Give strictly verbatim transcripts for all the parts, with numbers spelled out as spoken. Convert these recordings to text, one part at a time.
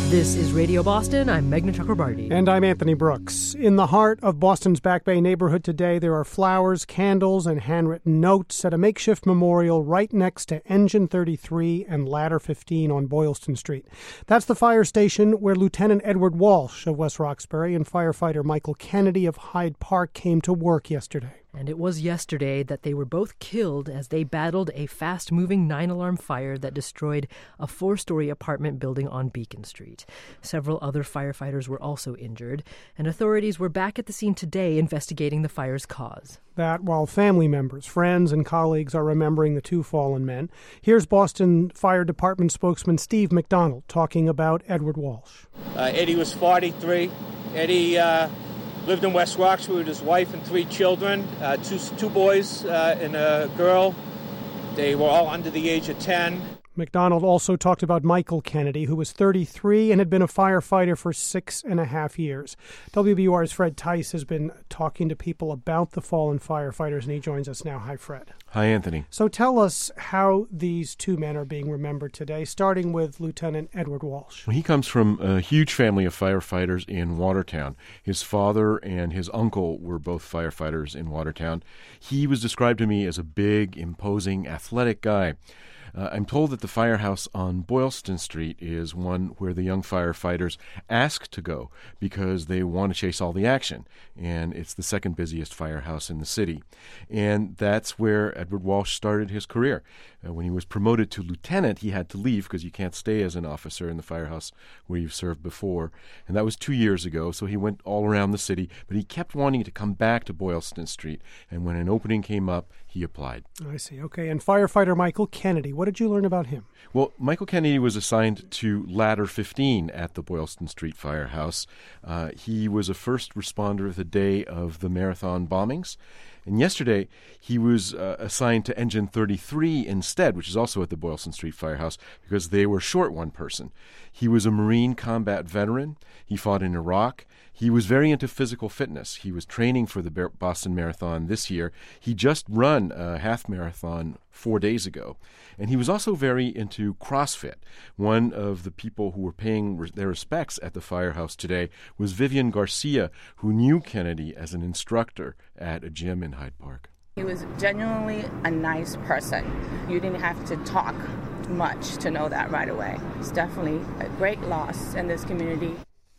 This is Radio Boston. I'm Meghna Chakrabarti. And I'm Anthony Brooks. In the heart of Boston's Back Bay neighborhood today, there are flowers, candles, and handwritten notes at a makeshift memorial right next to Engine thirty-three and Ladder fifteen on Boylston Street. That's the fire station where Lieutenant Edward Walsh of West Roxbury and firefighter Michael Kennedy of Hyde Park came to work yesterday. And it was yesterday that they were both killed as they battled a fast-moving nine-alarm fire that destroyed a four-story apartment building on Beacon Street. Several other firefighters were also injured, and authorities were back at the scene today investigating the fire's cause. That while family members, friends, and colleagues are remembering the two fallen men, here's Boston Fire Department spokesman Steve McDonald talking about Edward Walsh. Uh, Eddie was forty-three. Eddie uh, lived in West Roxbury with his wife and three children, uh, two, two boys uh, and a girl. They were all under the age of ten. McDonald also talked about Michael Kennedy, who was thirty-three and had been a firefighter for six and a half years. W B U R's Fred Tice has been talking to people about the fallen firefighters, and he joins us now. Hi, Fred. Hi, Anthony. So tell us how these two men are being remembered today, starting with Lieutenant Edward Walsh. Well, he comes from a huge family of firefighters in Watertown. His father and his uncle were both firefighters in Watertown. He was described to me as a big, imposing, athletic guy. Uh, I'm told that the firehouse on Boylston Street is one where the young firefighters ask to go because they want to chase all the action, and it's the second busiest firehouse in the city. And that's where Edward Walsh started his career. Uh, when he was promoted to lieutenant, he had to leave because you can't stay as an officer in the firehouse where you've served before, and that was two years ago, so he went all around the city, but he kept wanting to come back to Boylston Street, and when an opening came up, he applied. I see. Okay, and firefighter Michael Kennedy, what did you learn about him? Well, Michael Kennedy was assigned to Ladder fifteen at the Boylston Street Firehouse. Uh, he was a first responder the day of the marathon bombings. And yesterday, he was uh, assigned to Engine thirty-three instead, which is also at the Boylston Street Firehouse, because they were short one person. He was a Marine combat veteran. He fought in Iraq. He was very into physical fitness. He was training for the Boston Marathon this year. He just run a half marathon four days ago. And he was also very into CrossFit. One of the people who were paying re- their respects at the firehouse today was Vivian Garcia, who knew Kennedy as an instructor at a gym in Hyde Park. He was genuinely a nice person. You didn't have to talk much to know that right away. It's definitely a great loss in this community.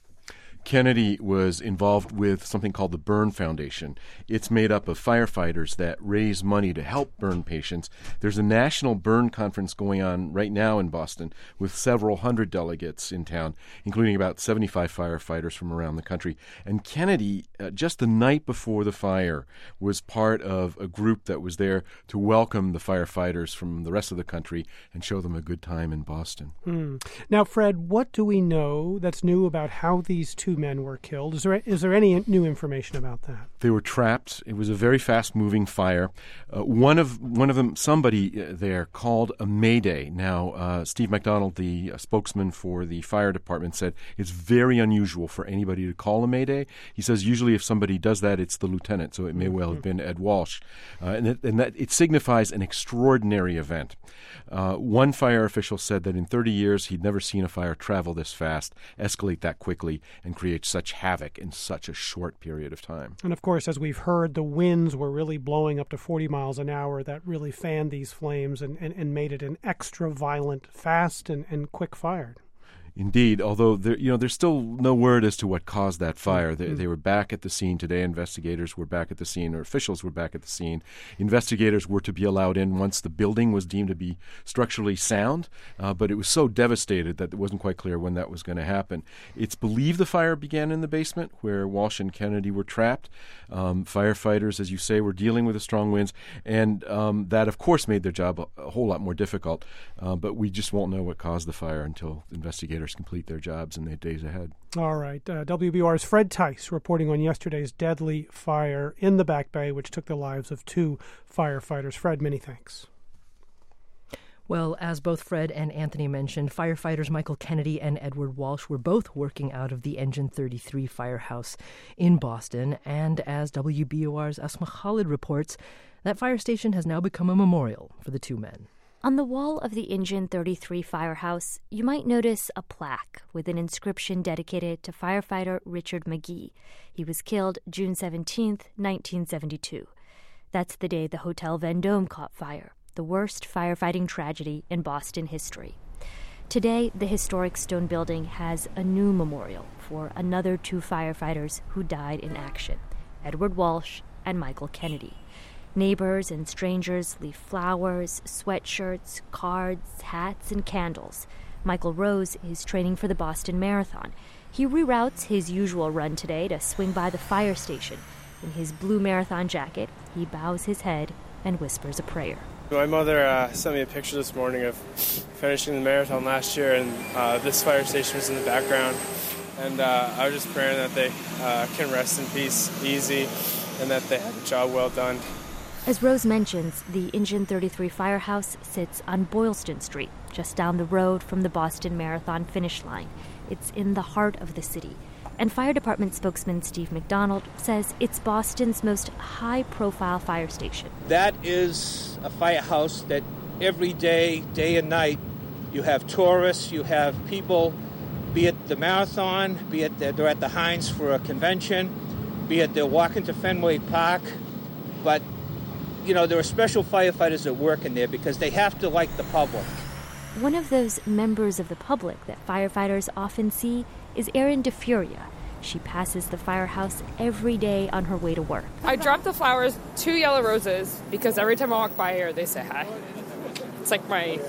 Kennedy was involved with something called the Burn Foundation. It's made up of firefighters that raise money to help burn patients. There's a national burn conference going on right now in Boston with several hundred delegates in town, including about seventy-five firefighters from around the country. And Kennedy, uh, just the night before the fire, was part of a group that was there to welcome the firefighters from the rest of the country and show them a good time in Boston. Mm. Now, Fred, what do we know that's new about how these two men were killed? Is there is there any new information about that? They were trapped. It was a very fast-moving fire. Uh, one of one of them, somebody there, called a mayday. Now, uh, Steve McDonald, the uh, spokesman for the fire department, said it's very unusual for anybody to call a mayday. He says usually if somebody does that, it's the lieutenant, so it may well have been Ed Walsh. Uh, and, it, and that it signifies an extraordinary event. Uh, one fire official said that in thirty years he'd never seen a fire travel this fast, escalate that quickly, and create such havoc in such a short period of time. And of course, as we've heard, the winds were really blowing up to forty miles an hour. That really fanned these flames and, and, and made it an extra violent, fast, and, and quick fire. Indeed, although there, you know, there's still no word as to what caused that fire. They, they were back at the scene today. Investigators were back at the scene, or officials were back at the scene. Investigators were to be allowed in once the building was deemed to be structurally sound, uh, but it was so devastated that it wasn't quite clear when that was going to happen. It's believed the fire began in the basement where Walsh and Kennedy were trapped. Um, firefighters, as you say, were dealing with the strong winds, and um, that, of course, made their job a, a whole lot more difficult. Uh, but we just won't know what caused the fire until investigators complete their jobs in the days ahead. All right. Uh, W B U R's Fred Tice reporting on yesterday's deadly fire in the Back Bay, which took the lives of two firefighters. Fred, many thanks. Well, as both Fred and Anthony mentioned, firefighters Michael Kennedy and Edward Walsh were both working out of the Engine thirty-three firehouse in Boston. And as W B U R's Asma Khalid reports, that fire station has now become a memorial for the two men. On the wall of the Engine thirty-three firehouse, you might notice a plaque with an inscription dedicated to firefighter Richard McGee. He was killed June seventeenth, nineteen seventy-two. That's the day the Hotel Vendome caught fire, the worst firefighting tragedy in Boston history. Today, the historic stone building has a new memorial for another two firefighters who died in action, Edward Walsh and Michael Kennedy. Neighbors and strangers leave flowers, sweatshirts, cards, hats, and candles. Michael Rose is training for the Boston Marathon. He reroutes his usual run today to swing by the fire station. In his blue marathon jacket, he bows his head and whispers a prayer. My mother uh, sent me a picture this morning of finishing the marathon last year, and uh, this fire station was in the background. And uh, I was just praying that they uh, can rest in peace, easy, and that they have a job well done. As Rose mentions, the Engine thirty-three firehouse sits on Boylston Street, just down the road from the Boston Marathon finish line. It's in the heart of the city. And Fire Department spokesman Steve McDonald says it's Boston's most high-profile fire station. That is a firehouse that every day, day and night, you have tourists, you have people, be it the marathon, be it they're at the Heinz for a convention, be it they're walking to Fenway Park. But, you know, there are special firefighters that work in there because they have to like the public. One of those members of the public that firefighters often see is Erin DeFuria. She passes the firehouse every day on her way to work. I drop the flowers, two yellow roses, because every time I walk by here, they say hi. It's like my,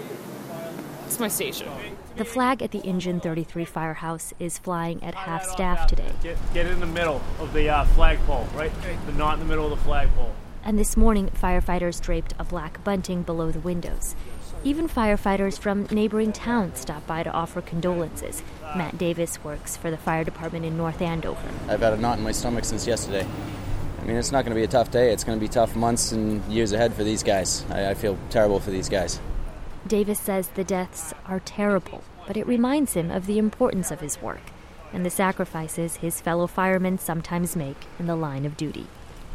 it's my station. The flag at the Engine thirty-three firehouse is flying at half-staff today. Get, get in the middle of the uh, flagpole, right? The knot in the middle of the flagpole. And this morning, firefighters draped a black bunting below the windows. Even firefighters from neighboring towns stopped by to offer condolences. Matt Davis works for the fire department in North Andover. I've had a knot in my stomach since yesterday. I mean, it's not going to be a tough day. It's going to be tough months and years ahead for these guys. I, I feel terrible for these guys. Davis says the deaths are terrible, but it reminds him of the importance of his work and the sacrifices his fellow firemen sometimes make in the line of duty.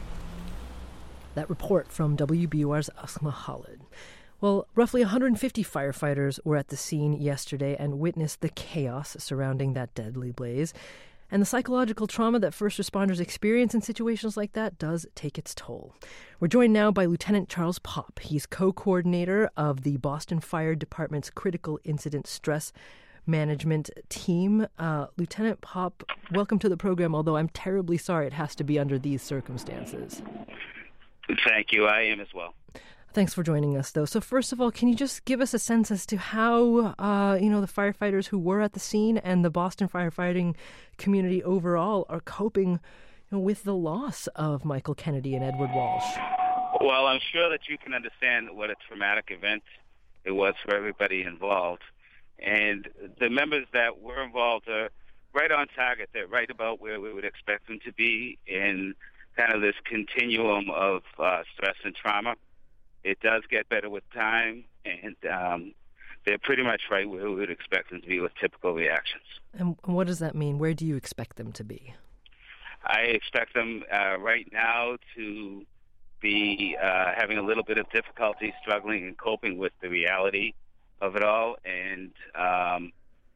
That report from W B U R's Asma Khalid. Well, roughly one hundred fifty firefighters were at the scene yesterday and witnessed the chaos surrounding that deadly blaze. And the psychological trauma that first responders experience in situations like that does take its toll. We're joined now by Lieutenant Charles Popp. He's co-coordinator of the Boston Fire Department's Critical Incident Stress Management Team. Uh, Lieutenant Popp, welcome to the program, although I'm terribly sorry it has to be under these circumstances. Thank you. I am as well. Thanks for joining us, though. So first of all, can you just give us a sense as to how, uh, you know, the firefighters who were at the scene and the Boston firefighting community overall are coping, you know, with the loss of Michael Kennedy and Edward Walsh? Well, I'm sure that you can understand what a traumatic event it was for everybody involved. And the members that were involved are right on target. They're right about where we would expect them to be in kind of this continuum of uh, stress and trauma. It does get better with time, and um, they're pretty much right where we would expect them to be with typical reactions. And what does that mean? Where do you expect them to be? I expect them uh, right now to be uh, having a little bit of difficulty struggling and coping with the reality of it all, and um,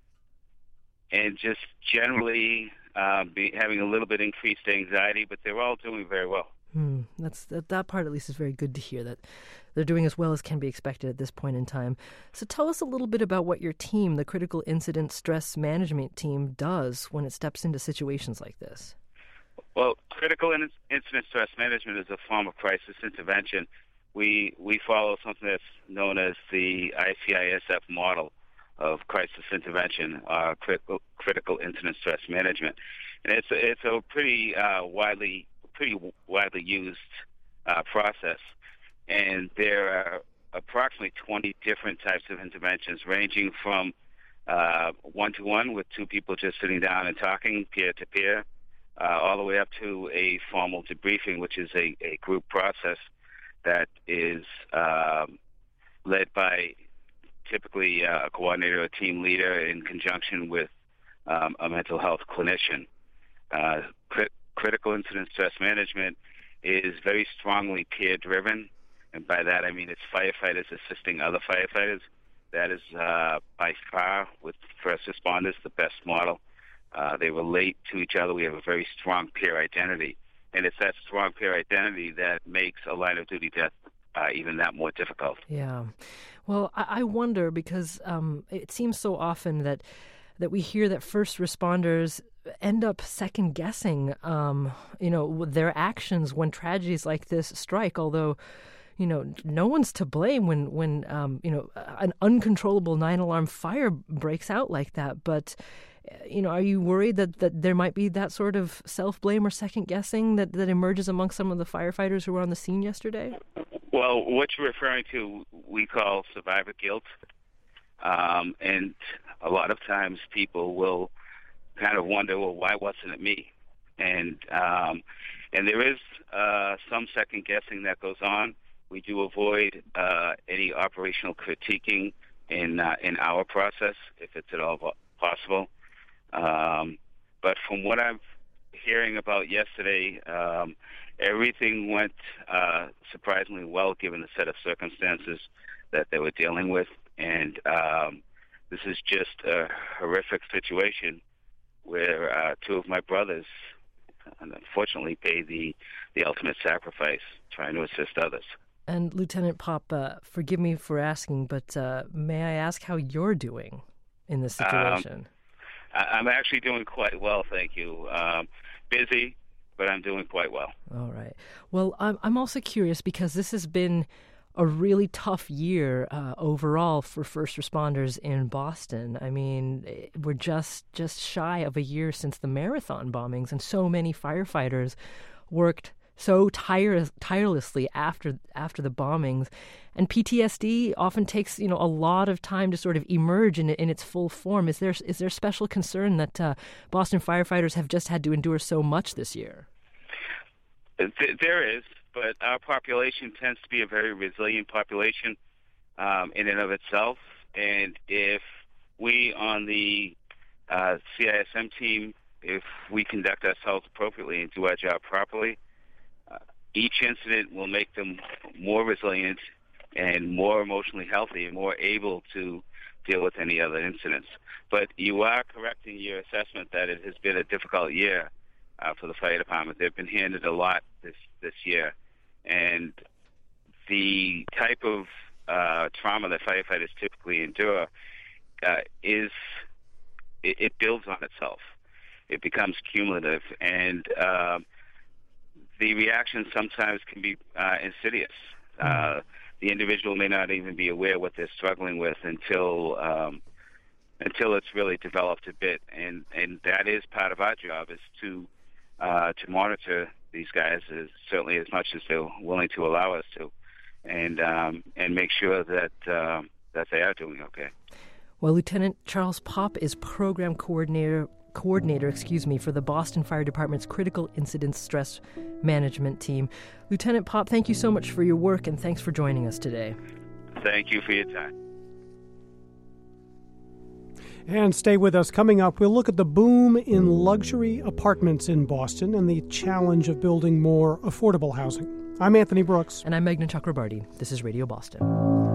and just generally uh, be having a little bit increased anxiety, but they're all doing very well. Hmm. That's that, that part, at least, is very good to hear, that they're doing as well as can be expected at this point in time. So tell us a little bit about what your team, the Critical Incident Stress Management Team, does when it steps into situations like this. Well, Critical Incident Stress Management is a form of crisis intervention. We we follow something that's known as the I C I S F model of crisis intervention, uh, critical, critical Incident Stress Management. And it's, it's a pretty uh, widely pretty widely used uh, process, and there are approximately twenty different types of interventions, ranging from uh, one-to-one with two people just sitting down and talking, peer-to-peer, uh, all the way up to a formal debriefing, which is a, a group process that is um, led by typically a coordinator or team leader in conjunction with um, a mental health clinician. Uh, crit- Critical Incident Stress Management is very strongly peer-driven, and by that I mean it's firefighters assisting other firefighters. That is uh, by far, with first responders, the best model. Uh, they relate to each other. We have a very strong peer identity. And it's that strong peer identity that makes a line-of-duty death uh, even that more difficult. Yeah. Well, I, I wonder because um, it seems so often that that we hear that first responders end up second-guessing, um, you know, their actions when tragedies like this strike, although, you know, no one's to blame when, when um, you know, an uncontrollable nine-alarm fire breaks out like that. But, you know, are you worried that, that there might be that sort of self-blame or second-guessing that, that emerges among some of the firefighters who were on the scene yesterday? Well, what you're referring to, we call survivor guilt. Um, and a lot of times people will kind of wonder, well, why wasn't it me? And um, and there is uh, some second-guessing that goes on. We do avoid uh, any operational critiquing in uh, in our process, if it's at all possible. Um, but from what I'm hearing about yesterday, um, everything went uh, surprisingly well given the set of circumstances that they were dealing with. And um, this is just a horrific situation where uh, two of my brothers, unfortunately, paid the, the ultimate sacrifice trying to assist others. And Lieutenant Popp, uh, forgive me for asking, but uh, may I ask how you're doing in this situation? Um, I'm actually doing quite well, thank you. Um, busy, but I'm doing quite well. All right. Well, I'm, I'm also curious because this has been a really tough year uh, overall for first responders in Boston. I mean, we're just just shy of a year since the Marathon bombings, and so many firefighters worked so tire- tirelessly after after the bombings. And P T S D often takes, you know, a lot of time to sort of emerge in in its full form. Is there is there special concern that uh, Boston firefighters have just had to endure so much this year? There is. But our population tends to be a very resilient population um, in and of itself. And if we on the uh, C I S M team, if we conduct ourselves appropriately and do our job properly, uh, each incident will make them more resilient and more emotionally healthy and more able to deal with any other incidents. But you are correct in your assessment that it has been a difficult year uh, for the fire department. They've been handed a lot this, this year. And the type of uh, trauma that firefighters typically endure uh, is, it, it builds on itself. It becomes cumulative. And uh, the reaction sometimes can be uh, insidious. Uh, the individual may not even be aware what they're struggling with until um, until it's really developed a bit. And, and that is part of our job, is to uh, to monitor these guys as certainly as much as they're willing to allow us to, and um, and make sure that um, that they are doing okay. Well, Lieutenant Charles Popp is program coordinator coordinator, excuse me, for the Boston Fire Department's Critical Incident Stress Management Team. Lieutenant Popp, thank you so much for your work, and thanks for joining us today. Thank you for your time. And stay with us. Coming up, we'll look at the boom in luxury apartments in Boston and the challenge of building more affordable housing. I'm Anthony Brooks. And I'm Meghna Chakrabarti. This is Radio Boston.